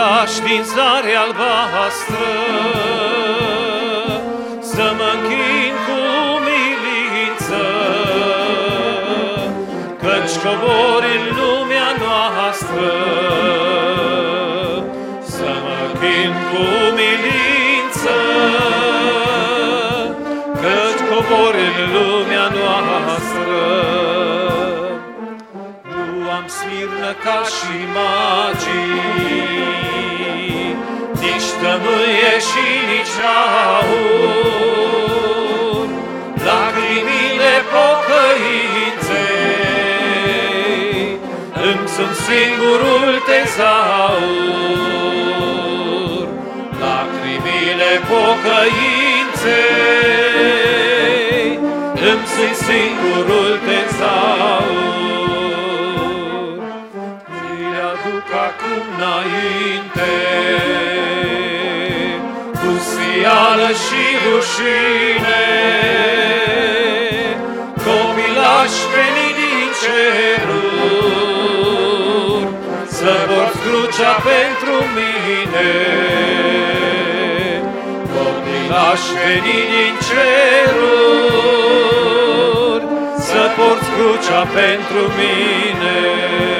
copilași din zare albastră, să mă închin cu umilință, căci cobori în lumea noastră. Să mă închin cu umilință, căci cobori în lumea noastră. Nu am smirnă ca și magii, nici tămâie și nici aur, lacrimile pocăinței îmi sunt singurul tezaur. Lacrimile pocăinței îmi sunt singurul tezaur. Îi aduc acum înainte, cu sfială și rușine, copilași veniți din ceruri, să porți crucea pentru mine. Copilași veniți din ceruri, să porți crucea pentru mine.